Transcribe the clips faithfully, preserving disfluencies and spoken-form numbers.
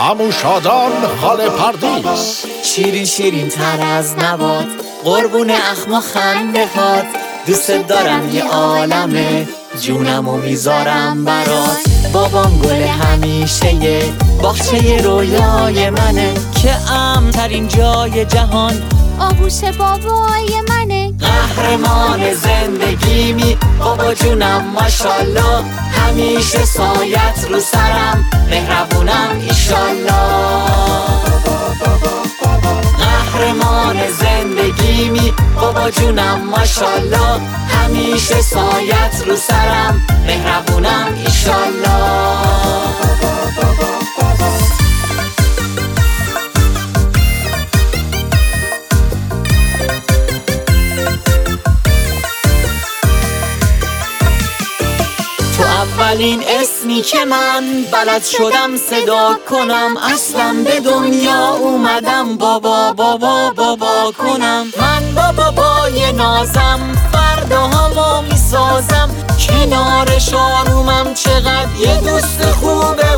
عمو شادان خاله پردیس. شیرین شیرین تر از نبات، قربون اخم و خنده هات. دوست دارم یه عالمه، جونمو میذارم برات. بابام گل همیشه یه باغچه رویای منه، که امن‌ترین جای جهان آغوش بابای منه. قهرمان زندگیمی بابا جونم ماشالله. همیشه سایت رو سرم، مهربونم ایشالله. قهرمان زندگیمی بابا جونم ماشالله. همیشه سایت رو سرم، مهربونم ایشالله. اولین اسمی که من بلد شدم صدا کنم، اصلا به دنیا اومدم بابا بابا بابا کنم. من با بابای نازم فرداهامو میسازم، کنارش آرومم چقدر یه دوست خوبه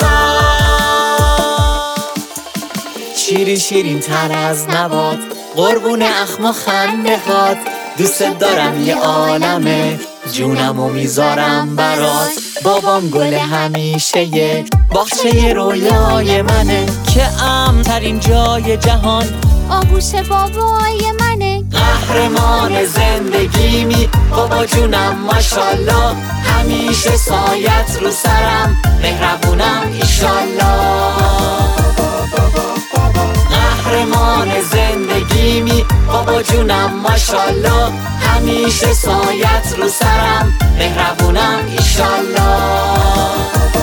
واسم. شیرین شیرین تر از نبات، قربون اخم و خنده هات. دوست دارم یه عالمه، جونمو میذارم برات. بابام گل همیشه یه باغچه رویای منه، که امن‌ترین جای جهان آغوش بابای منه. قهرمان زندگیمی بابا جونم ماشالله. همیشه سایت رو سرم، مهربونم ایشالله. قهرمان زندگیمی بابا جونم ماشالله. همیشه سایت رو سرم، مهربونم ایشالله.